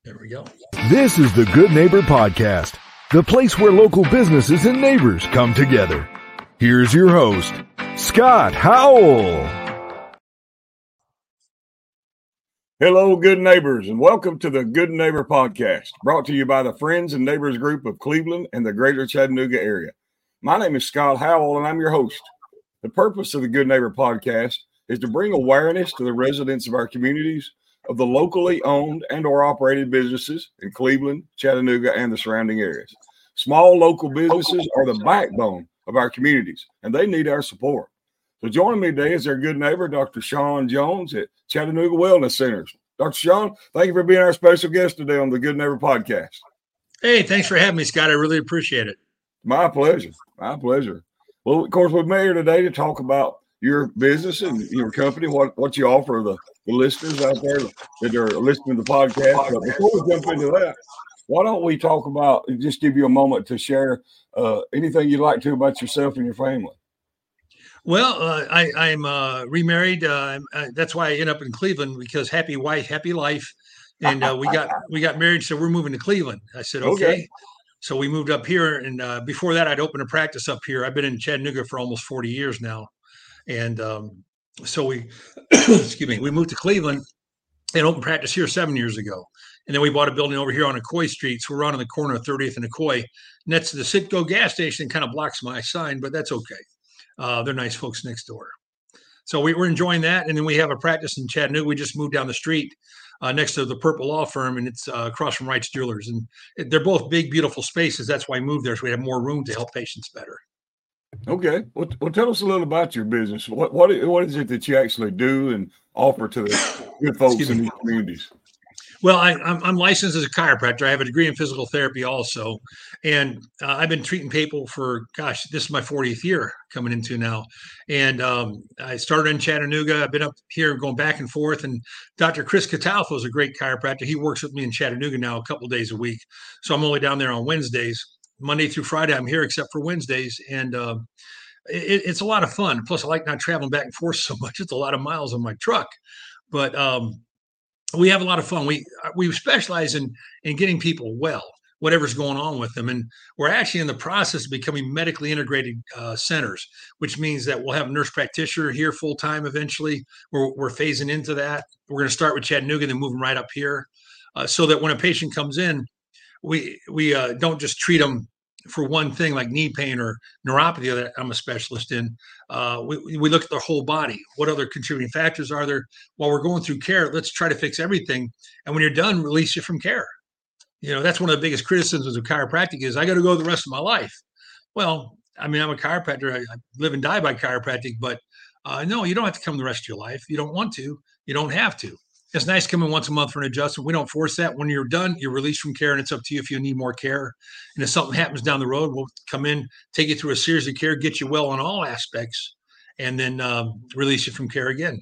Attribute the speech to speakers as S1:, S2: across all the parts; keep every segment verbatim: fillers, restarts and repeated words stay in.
S1: There we go.
S2: This is the Good Neighbor Podcast, the place where local businesses and neighbors come together. Here's your host, Scott Howell.
S3: Hello, good neighbors, and welcome to the Good Neighbor Podcast, brought to you by the Friends and Neighbors Group of Cleveland and the greater Chattanooga area. My name is Scott Howell, and I'm your host. The purpose of the Good Neighbor Podcast is to bring awareness to the residents of our communities of the locally owned and or operated businesses in Cleveland, Chattanooga, and the surrounding areas. Small local businesses are the backbone of our communities, and they need our support. So joining me today is our good neighbor, Doctor Sean Jones at Chattanooga Wellness Centers. Doctor Sean, thank you for being our special guest today on the Good Neighbor Podcast.
S1: Hey, thanks for having me, Scott. I really appreciate it.
S3: My pleasure. My pleasure. Well, of course, we're here today to talk about your business and your company, what, what you offer the, the listeners out there that are listening to the podcast. But before we jump into that, why don't we talk about, just give you a moment to share uh, anything you'd like to about yourself and your family.
S1: Well, uh, I, I'm uh, remarried. Uh, I, that's why I ended up in Cleveland, because happy wife, happy life. And uh, we got we got married, so we're moving to Cleveland. I said, okay. okay. So we moved up here. And uh, before that, I'd opened a practice up here. I've been in Chattanooga for almost forty years now. And um, so we, excuse me, we moved to Cleveland and opened practice here seven years ago. And then we bought a building over here on Nicoy Street. So we're on the corner of thirtieth and Nicoy. Next to the Citgo gas station, kind of blocks my sign, but that's okay. Uh, they're nice folks next door. So we were enjoying that. And then we have a practice in Chattanooga. We just moved down the street uh, next to the Purple Law Firm, and it's uh, across from Wright's Jewelers. And they're both big, beautiful spaces. That's why I moved there, so we have more room to help patients better.
S3: Okay. Well, well, tell us a little about your business. What what what is it that you actually do and offer to the good folks in these communities?
S1: Well, I, I'm, I'm licensed as a chiropractor. I have a degree in physical therapy also. And uh, I've been treating people for, gosh, this is my fortieth year coming into now. And um, I started in Chattanooga. I've been up here going back and forth. And Doctor Chris Catalfo is a great chiropractor. He works with me in Chattanooga now a couple of days a week. So I'm only down there on Wednesdays. Monday through Friday, I'm here except for Wednesdays. And uh, it, it's a lot of fun. Plus, I like not traveling back and forth so much. It's a lot of miles on my truck. But um, we have a lot of fun. We we specialize in in getting people well, whatever's going on with them. And we're actually in the process of becoming medically integrated uh, centers, which means that we'll have a nurse practitioner here full time eventually. We're, we're phasing into that. We're going to start with Chattanooga, then moving right up here uh, so that when a patient comes in, we we uh, don't just treat them for one thing like knee pain or neuropathy that I'm a specialist in. Uh, we, we look at their whole body. What other contributing factors are there? While we're going through care, let's try to fix everything. And when you're done, release you from care. You know, that's one of the biggest criticisms of chiropractic is I got to go the rest of my life. Well, I mean, I'm a chiropractor. I, I live and die by chiropractic, but uh, no, you don't have to come the rest of your life. You don't want to. You don't have to. It's nice coming once a month for an adjustment. We don't force that. When you're done, you're released from care, and it's up to you if you need more care. And if something happens down the road, we'll come in, take you through a series of care, get you well on all aspects, and then um, release you from care again.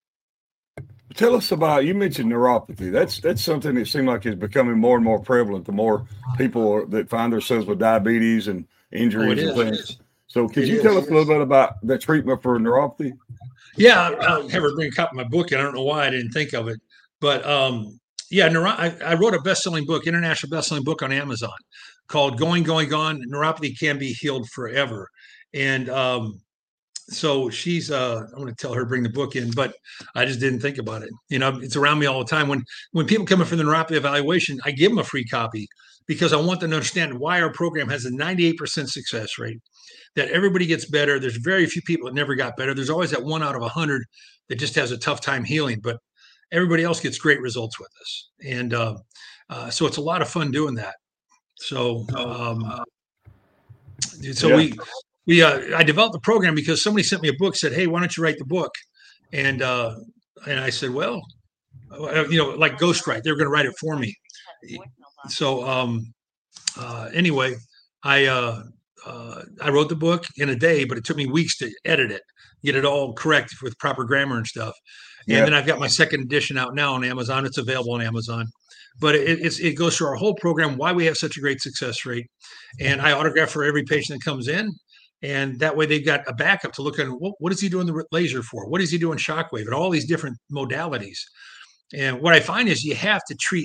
S3: Tell us about, you mentioned neuropathy. That's that's something that seems like is becoming more and more prevalent the more people are, that find themselves with diabetes and injuries
S1: oh,
S3: and things. So could
S1: it
S3: you
S1: is.
S3: tell us a little bit about the treatment for neuropathy?
S1: Yeah, I'll have her bring a copy of my book. And I don't know why I didn't think of it. But um, yeah, neuro- I, I wrote a best-selling book, international best-selling book on Amazon called Going, Going, Gone. Neuropathy Can Be Healed Forever. And um, so she's, uh, I'm going to tell her to bring the book in, but I just didn't think about it. You know, it's around me all the time. When, when people come in for the neuropathy evaluation, I give them a free copy because I want them to understand why our program has a ninety-eight percent success rate, that everybody gets better. There's very few people that never got better. There's always that one out of a hundred that just has a tough time healing, but everybody else gets great results with us. And uh, uh, so it's a lot of fun doing that. So, um, so yeah. we, we, uh, I developed the program because somebody sent me a book, said, hey, why don't you write the book? And, uh, and I said, well, you know, like ghostwrite, they were going to write it for me. So, um, uh, anyway, I, uh, uh, I wrote the book in a day, but it took me weeks to edit it, get it all correct with proper grammar and stuff. And yeah. then I've got my second edition out now on Amazon. It's available on Amazon, but it, it's, it goes through our whole program, why we have such a great success rate. And I autograph for every patient that comes in. And that way they've got a backup to look at, what, what is he doing the laser for? What is he doing shockwave and all these different modalities? And what I find is you have to treat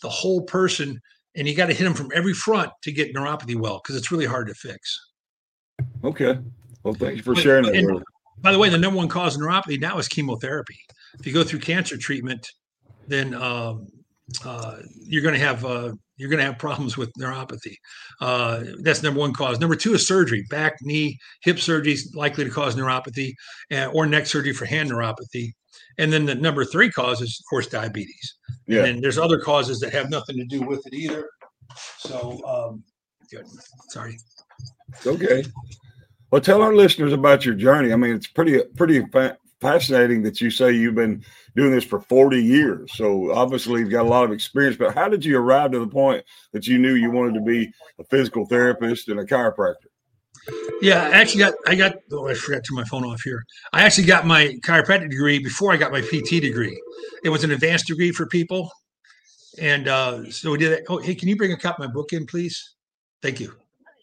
S1: the whole person, and you got to hit them from every front to get neuropathy well, because it's really hard to fix.
S3: Okay. Well, thank you for
S1: but,
S3: sharing that.
S1: And, by the way, the number one cause of neuropathy now is chemotherapy. If you go through cancer treatment, then um, uh, you're going to have uh, you're going to have problems with neuropathy. Uh, that's number one cause. Number two is surgery. Back, knee, hip surgery is likely to cause neuropathy, uh, or neck surgery for hand neuropathy. And then the number three cause is, of course, diabetes. Yeah. And then there's other causes that have nothing to do with it either. So, um, good. Sorry.
S3: Okay. Well, tell our listeners about your journey. I mean, it's pretty pretty fa- fascinating that you say you've been doing this for forty years. So obviously you've got a lot of experience, but how did you arrive to the point that you knew you wanted to be a physical therapist and a chiropractor?
S1: Yeah, I actually got, I got, oh, I forgot to turn my phone off here. I actually got my chiropractic degree before I got my P T degree. It was an advanced degree for people. And uh, so we did it. Oh, hey, can you bring a copy of my book in, please? Thank you.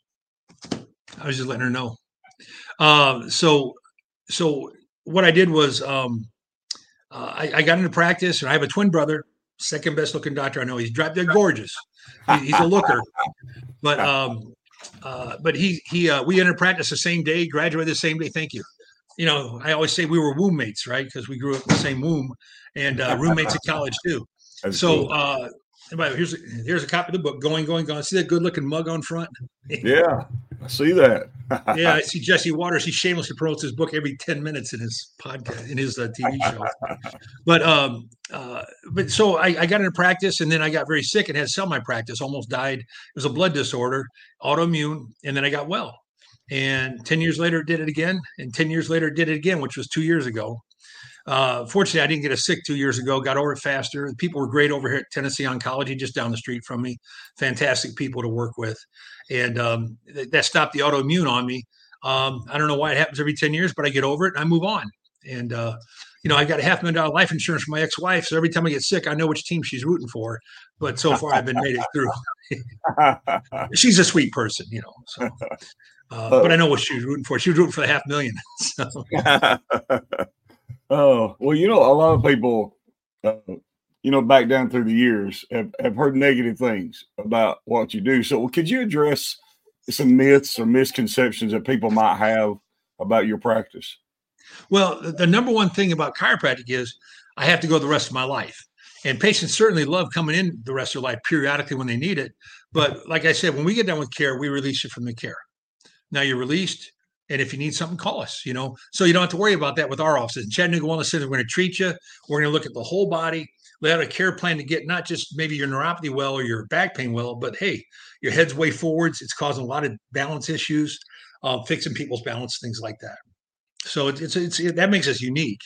S1: I was just letting her know. Uh, so, so what I did was um, uh, I, I got into practice, and I have a twin brother, second best looking doctor I know. He's they're gorgeous. He, he's a looker, but um, uh, but he he uh, we entered practice the same day, graduated the same day. Thank you. You know, I always say we were womb mates, right? Because we grew up in the same womb, and uh, roommates at college too. That's so cool. uh, here's here's a copy of the book. Going, going, going. See that good looking mug on front?
S3: Yeah, I see that.
S1: Yeah, I see Jesse Waters. He shamelessly promotes his book every ten minutes in his podcast, in his uh, T V show. But um, uh, but so I, I got into practice, and then I got very sick and had to sell my practice. Almost died. It was a blood disorder, autoimmune, and then I got well. And ten years later, did it again, and ten years later, did it again, which was two years ago. Uh, fortunately, I didn't get as sick two years ago. Got over it faster. People were great over here at Tennessee Oncology, just down the street from me. Fantastic people to work with, and um, th- that stopped the autoimmune on me. Um, I don't know why it happens every ten years, but I get over it and I move on. And uh, you know, I got a half million dollar life insurance for my ex-wife, so every time I get sick, I know which team she's rooting for. But so far, I've been made it through. She's a sweet person, you know. So, uh, but I know what she was rooting for. She was rooting for the half million. So.
S3: Oh, well, you know, a lot of people, uh, you know, back down through the years have, have heard negative things about what you do. So could you address some myths or misconceptions that people might have about your practice?
S1: Well, the number one thing about chiropractic is I have to go the rest of my life. And patients certainly love coming in the rest of their life periodically when they need it. But like I said, when we get done with care, we release you from the care. Now you're released. And if you need something, call us, you know, so you don't have to worry about that with our offices. In Chattanooga Wellness Center, we're going to treat you. We're going to look at the whole body. We have a care plan to get not just maybe your neuropathy well or your back pain well, but hey, your head's way forwards. It's causing a lot of balance issues, uh, fixing people's balance, things like that. So it's, it's, it's it, that makes us unique.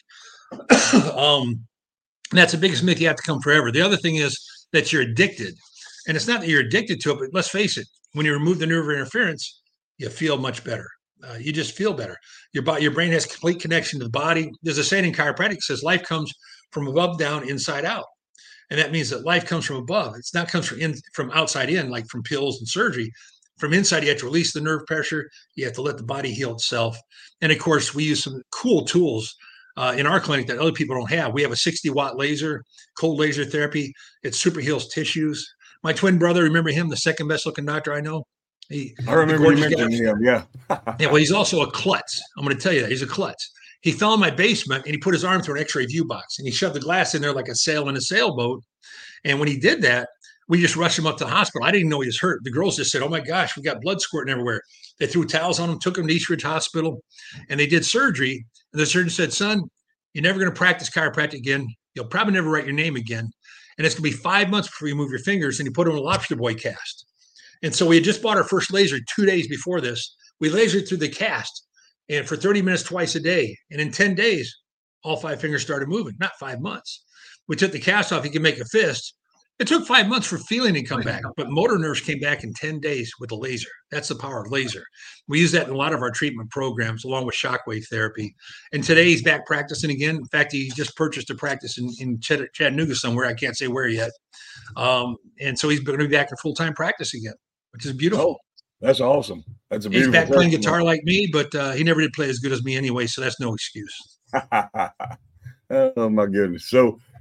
S1: um, that's the biggest myth. You have to come forever. The other thing is that you're addicted. And it's not that you're addicted to it, but let's face it, when you remove the nerve interference, you feel much better. Uh, you just feel better. Your body, your brain has complete connection to the body. There's a saying in chiropractic that says life comes from above down, inside out, and that means that life comes from above. It's not comes from in, from outside in, like from pills and surgery. From inside, you have to release the nerve pressure. You have to let the body heal itself. And of course, we use some cool tools uh, in our clinic that other people don't have. We have a sixty watt laser, cold laser therapy. It super heals tissues. My twin brother, remember him, the second best looking doctor I know. He,
S3: I remember you mentioning him, yeah.
S1: Yeah, well, he's also a klutz. I'm going to tell you that. He's a klutz. He fell in my basement, and he put his arm through an x-ray view box, and he shoved the glass in there like a sail in a sailboat. And when he did that, we just rushed him up to the hospital. I didn't know he was hurt. The girls just said, oh, my gosh, we got blood squirting everywhere. They threw towels on him, took him to East Ridge Hospital, and they did surgery. And the surgeon said, son, you're never going to practice chiropractic again. You'll probably never write your name again. And it's going to be five months before you move your fingers. And he put him in a lobster boy cast. And so we had just bought our first laser two days before this. We lasered through the cast and for thirty minutes twice a day. And in ten days, all five fingers started moving, not five months. We took the cast off. He could make a fist. It took five months for feeling to come back, but motor nerves came back in ten days with a laser. That's the power of laser. We use that in a lot of our treatment programs, along with shockwave therapy. And today he's back practicing again. In fact, he just purchased a practice in, in Chattanooga somewhere. I can't say where yet. Um, and so he's going to be back in full-time practice again, which is beautiful.
S3: Oh, that's awesome. That's a beautiful.
S1: He's back playing guitar like me, but uh, he never did play as good as me anyway, so that's no excuse.
S3: Oh, my goodness. So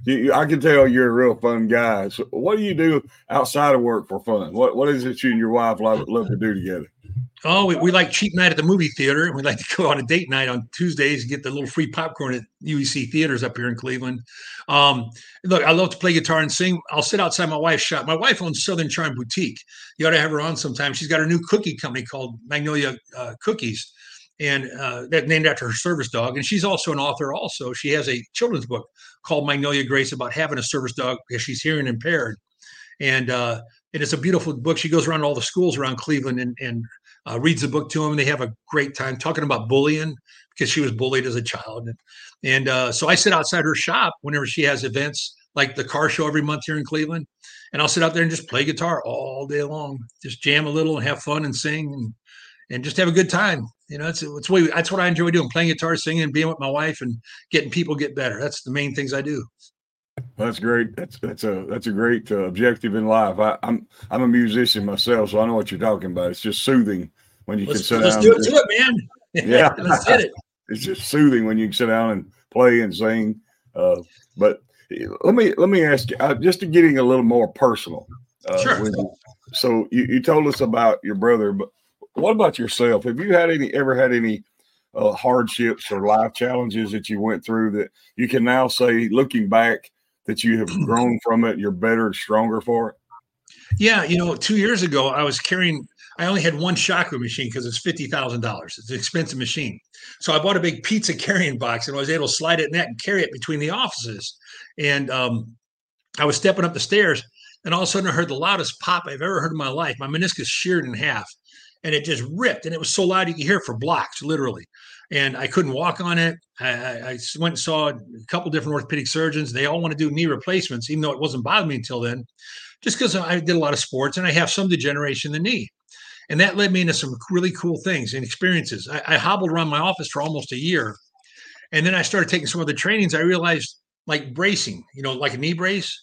S3: You, you, I can tell you're a real fun guy. So what do you do outside of work for fun? What What is it you and your wife love, love to do together?
S1: Oh, we, we like cheap night at the movie theater, and we like to go on a date night on Tuesdays and get the little free popcorn at U E C theaters up here in Cleveland. Um, look, I love to play guitar and sing. I'll sit outside my wife's shop. My wife owns Southern Charm Boutique. You ought to have her on sometime. She's got her new cookie company called Magnolia uh, Cookies, and uh, that named after her service dog. And she's also an author. Also, she has a children's book called Magnolia Grace about having a service dog because she's hearing impaired, and uh, and it's a beautiful book. She goes around to all the schools around Cleveland and and Uh, reads the book to them. They have a great time talking about bullying because she was bullied as a child. And, and uh, so I sit outside her shop whenever she has events like the car show every month here in Cleveland. And I'll sit out there and just play guitar all day long, just jam a little and have fun and sing and, and just have a good time. You know, it's, it's what, that's what I enjoy doing, playing guitar, singing, being with my wife and getting people get better. That's the main things I do.
S3: That's great. That's that's a that's a great uh, objective in life. I, I'm I'm a musician myself, so I know what you're talking about. It's just soothing when you
S1: let's,
S3: can sit
S1: let's
S3: down.
S1: Let's do it to it, man.
S3: Yeah,
S1: let's hit it.
S3: It's just soothing when you can sit down and play and sing. Uh, but let me let me ask you, uh, just to getting a little more personal. Uh,
S1: sure.
S3: You, so you, you told us about your brother, but what about yourself? Have you had any ever had any uh, hardships or life challenges that you went through that you can now say, looking back, that you have grown from it, you're better and stronger for it?
S1: Yeah. You know, two years ago, I was carrying, I only had one shockwave machine because it's fifty thousand dollars. It's an expensive machine. So I bought a big pizza carrying box and I was able to slide it in that and carry it between the offices. And um, I was stepping up the stairs and all of a sudden I heard the loudest pop I've ever heard in my life. My meniscus sheared in half and it just ripped. And it was so loud you could hear it for blocks, literally. And I couldn't walk on it. I, I went and saw a couple different orthopedic surgeons. They all want to do knee replacements, even though it wasn't bothering me until then, just because I did a lot of sports and I have some degeneration in the knee. And that led me into some really cool things and experiences. I, I hobbled around my office for almost a year. And then I started taking some of the trainings. I realized, like bracing, you know, like a knee brace.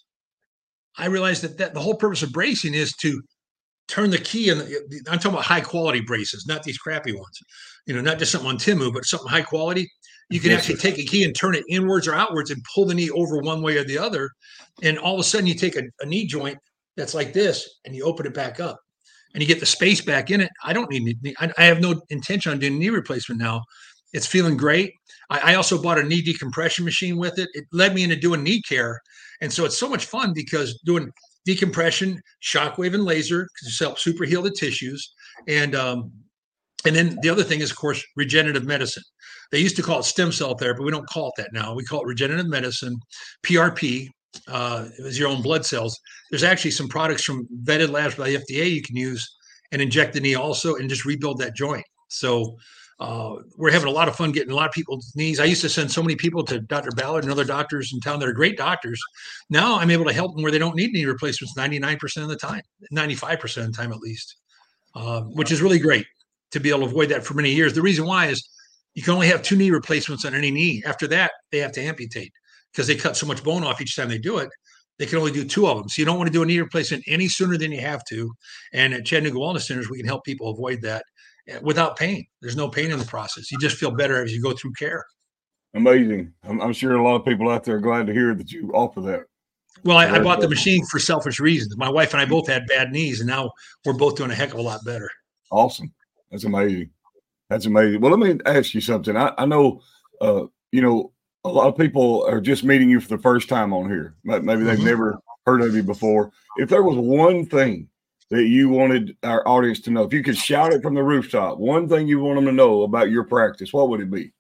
S1: I realized that, that the whole purpose of bracing is to turn the key. And I'm talking about high quality braces, not these crappy ones. You know, not just something on Timu, but something high quality. You can yes, actually sir. take a key and turn it inwards or outwards and pull the knee over one way or the other. And all of a sudden you take a, a knee joint that's like this and you open it back up and you get the space back in it. I don't need, I, I have no intention on doing knee replacement now. It's feeling great. I, I also bought a knee decompression machine with it. It led me into doing knee care. And so it's so much fun because doing decompression, shockwave and laser, because it helps super heal the tissues. And, um, And then the other thing is, of course, regenerative medicine. They used to call it stem cell therapy. We don't call it that now. We call it regenerative medicine. P R P uh, is your own blood cells. There's actually some products from vetted labs by the F D A you can use and inject the knee also and just rebuild that joint. So uh, we're having a lot of fun getting a lot of people's knees. I used to send so many people to Doctor Ballard and other doctors in town that are great doctors. Now I'm able to help them where they don't need knee replacements ninety-nine percent of the time, ninety-five percent of the time at least, uh, which is really great to be able to avoid that for many years. The reason why is you can only have two knee replacements on any knee. After that, they have to amputate because they cut so much bone off each time they do it. They can only do two of them. So you don't want to do a knee replacement any sooner than you have to. And at Chattanooga Wellness Centers, we can help people avoid that without pain. There's no pain in the process. You just feel better as you go through care.
S3: Amazing. I'm, I'm sure a lot of people out there are glad to hear that you offer that.
S1: Well, I, I bought the machine for selfish reasons. My wife and I both had bad knees, and now we're both doing a heck of a lot better.
S3: Awesome. That's amazing. That's amazing. Well, let me ask you something. I, I know, uh, you know, a lot of people are just meeting you for the first time on here. Maybe they've mm-hmm. never heard of you before. If there was one thing that you wanted our audience to know, if you could shout it from the rooftop, one thing you want them to know about your practice, what would it be?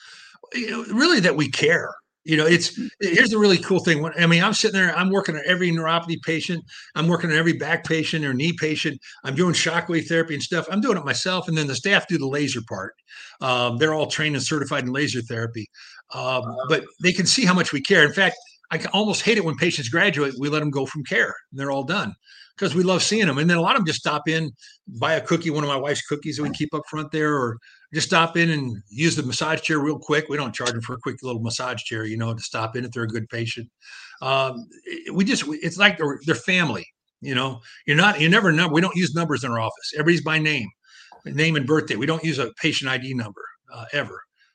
S1: You know, really that we care. You know, it's here's the really cool thing. I mean, I'm sitting there, I'm working on every neuropathy patient. I'm working on every back patient or knee patient. I'm doing shockwave therapy and stuff. I'm doing it myself. And then the staff do the laser part. Um, they're all trained and certified in laser therapy. Um, but they can see how much we care. In fact, I almost hate it when patients graduate, we let them go from care and they're all done because we love seeing them. And then a lot of them just stop in, buy a cookie, one of my wife's cookies that we keep up front there, or just stop in and use the massage chair real quick. We don't charge them for a quick little massage chair, you know, to stop in if they're a good patient. Um, we just, it's like they're, they're family, you know, you're not, you never know. We don't use numbers in our office. Everybody's by name, name and birthday. We don't use a patient I D number uh, ever.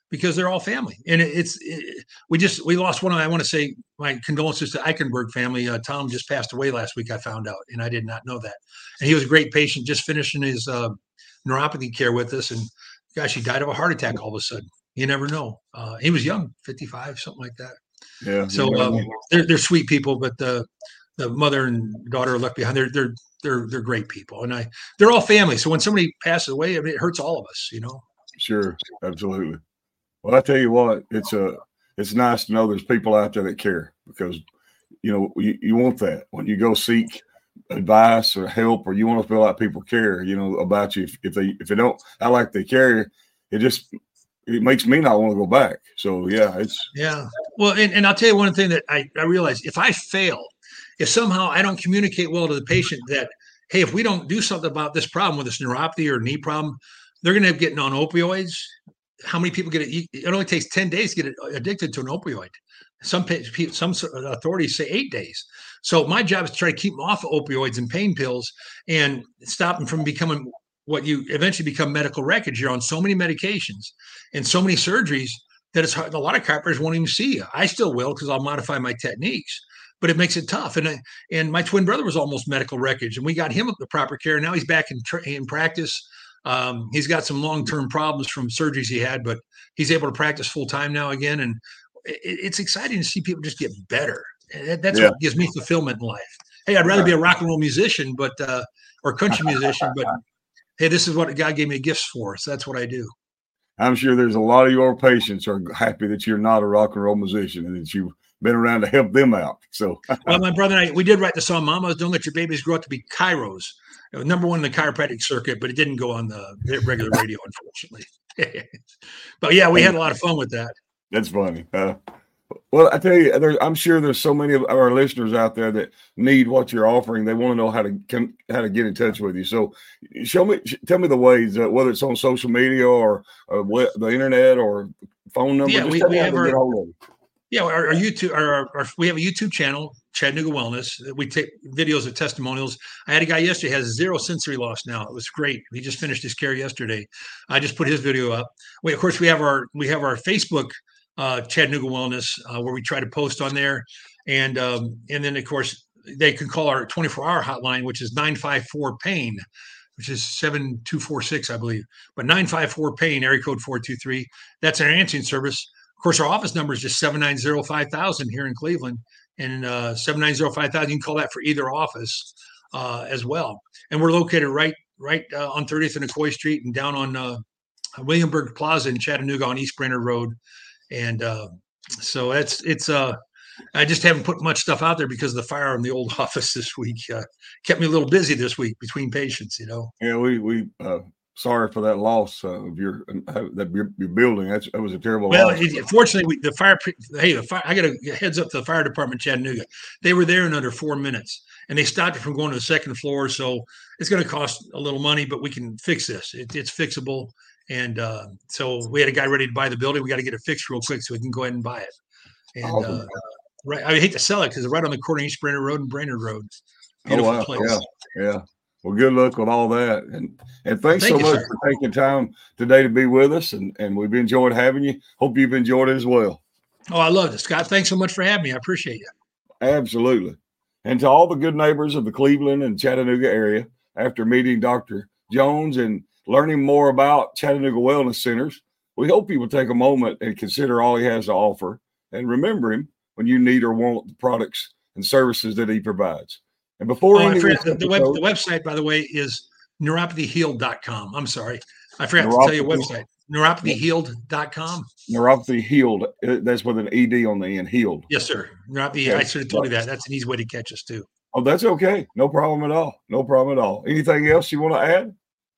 S1: because they're all family. And it, it's, it, we just, we lost one of, I want to say my condolences to Eichenberg family. Uh, Tom just passed away last week. I found out, and I did not know that. And he was a great patient, just finishing his uh, neuropathy care with us. And gosh, he died of a heart attack all of a sudden. You never know. Uh, he was young, fifty-five, something like that.
S3: Yeah.
S1: So um, they're, they're sweet people, but the, the mother and daughter are left behind. They're, they're, they're, they're great people. And I, they're all family. So when somebody passes away, I mean, it hurts all of us, you know?
S3: Sure. Absolutely. Well, I tell you what, it's a, it's nice to know there's people out there that care, because, you know, you, you want that when you go seek advice or help, or you want to feel like people care, you know, about you. If, if they, if they don't, I like they care, it just, it makes me not want to go back. So yeah, it's,
S1: yeah. Well, and, and I'll tell you one thing that I, I realized, if I fail, if somehow I don't communicate well to the patient that, hey, if we don't do something about this problem with this neuropathy or knee problem, they're going to be getting on opioids. How many people get it? It only takes ten days to get addicted to an opioid. Some some authorities say eight days. So my job is to try to keep them off of opioids and pain pills and stop them from becoming what you eventually become medical wreckage. You're on so many medications and so many surgeries that it's hard. A lot of chiropractors won't even see you. I still will, because I'll modify my techniques, but it makes it tough. And I, and my twin brother was almost medical wreckage, and we got him the proper care. Now he's back in in practice. Um, he's got some long-term problems from surgeries he had, but he's able to practice full time now again. And it, it's exciting to see people just get better. And that's yeah. what gives me fulfillment in life. Hey, I'd rather be a rock and roll musician, but, uh, or country musician, but hey, this is what God gave me gifts for. So that's what I do.
S3: I'm sure there's a lot of your patients are happy that you're not a rock and roll musician and that you've been around to help them out. So,
S1: well, my brother and I, we did write the song "Mamas, Don't Let Your Babies Grow Up to Be Chiros." It was number one in the chiropractic circuit, but it didn't go on the regular radio, unfortunately. But yeah, we had a lot of fun with that.
S3: That's funny. Uh, well, I tell you, there, I'm sure there's so many of our listeners out there that need what you're offering. They want to know how to can, how to get in touch with you. So, show me, tell me the ways, uh, whether it's on social media or uh, web, the internet or phone number.
S1: Yeah,
S3: Just
S1: we,
S3: tell
S1: we
S3: me how
S1: have
S3: to
S1: our,
S3: get hold of you.
S1: Yeah, our, our YouTube, our, our, we have a YouTube channel, Chattanooga Wellness. We take videos of testimonials. I had a guy yesterday has zero sensory loss now. It was great. He just finished his care yesterday. I just put his video up. We, of course, we have our we have our Facebook uh, Chattanooga Wellness uh, where we try to post on there, and um, and then of course they can call our twenty-four hour hotline, which is nine five four pain, which is seven two four six, I believe. But nine five four pain, area code four two three. That's our answering service. Of course, our office number is just seven nine zero five thousand here in Cleveland, and uh, seven nine zero five thousand. You can call that for either office uh, as well. And we're located right right uh, on thirtieth and McCoy Street, and down on uh, Williamsburg Plaza in Chattanooga on East Brenner Road. And uh, so it's it's. Uh, I just haven't put much stuff out there because of the fire in the old office this week. Uh, kept me a little busy this week between patients, you know.
S3: Yeah, we we. Uh... Sorry for that loss uh, of your uh, that your, your building. That's, that was a terrible
S1: well,
S3: loss.
S1: Well, fortunately, we, the fire. Hey, the fire. I got a heads up to the fire department, Chattanooga. They were there in under four minutes, and they stopped it from going to the second floor. So it's going to cost a little money, but we can fix this. It, it's fixable, and uh, so we had a guy ready to buy the building. We got to get it fixed real quick so we can go ahead and buy it. And awesome. uh, right, I hate to sell it because it's right on the corner of East Brenner Road and Brainerd Road. Beautiful
S3: oh, wow.
S1: place.
S3: Yeah, yeah. Well, good luck with all that. And and thanks
S1: Thank
S3: so
S1: you,
S3: much
S1: sir.
S3: for taking time today to be with us. And, and we've enjoyed having you. Hope you've enjoyed it as well.
S1: Oh, I loved it, Scott. Thanks so much for having me. I appreciate you.
S3: Absolutely. And to all the good neighbors of the Cleveland and Chattanooga area, after meeting Doctor Jones and learning more about Chattanooga Wellness Centers, we hope you will take a moment and consider all he has to offer and remember him when you need or want the products and services that he provides. And before
S1: oh,
S3: ending
S1: forgot,
S3: this
S1: the, the, web,
S3: episode,
S1: the website, by the way, is neuropathy healed dot com. I'm sorry. I forgot neuropathy, to tell you a website. neuropathy healed dot com.
S3: Neuropathy Healed. That's with an E D on the end. Healed.
S1: Yes, sir. Neuropathy. Okay. I should have told you that. That's an easy way to catch us, too.
S3: Oh, that's okay. No problem at all. No problem at all. Anything else you want to add?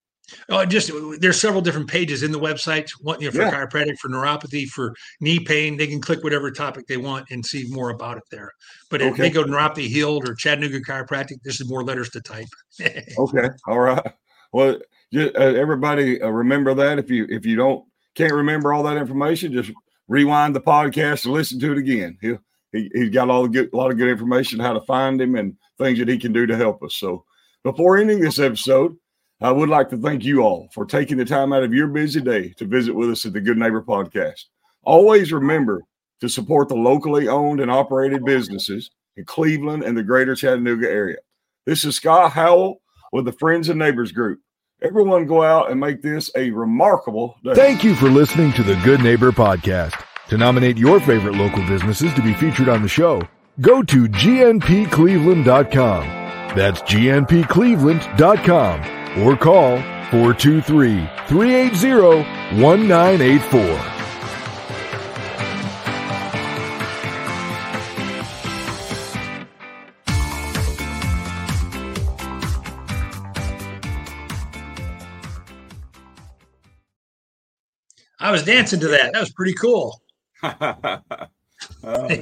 S1: Oh, just there's several different pages in the website. One, you know, for yeah. chiropractic, for neuropathy, for knee pain. They can click whatever topic they want and see more about it there. But okay. if they go to Neuropathy Healed or Chattanooga Chiropractic, this is more letters to type.
S3: Okay, all right. Well, just, uh, everybody uh, remember that. If you if you don't can't remember all that information, just rewind the podcast and listen to it again. He he he's got all the good, a lot of good information how to find him and things that he can do to help us. So before ending this episode, I would like to thank you all for taking the time out of your busy day to visit with us at the Good Neighbor Podcast. Always remember to support the locally owned and operated businesses in Cleveland and the greater Chattanooga area. This is Scott Howell with the Friends and Neighbors Group. Everyone go out and make this a remarkable day.
S2: Thank you for listening to the Good Neighbor Podcast. To nominate your favorite local businesses to be featured on the show, go to G N P Cleveland dot com. That's G N P Cleveland dot com or call four two three, three eight zero, one nine eight four.
S1: I was dancing to that. That was pretty cool.
S3: uh,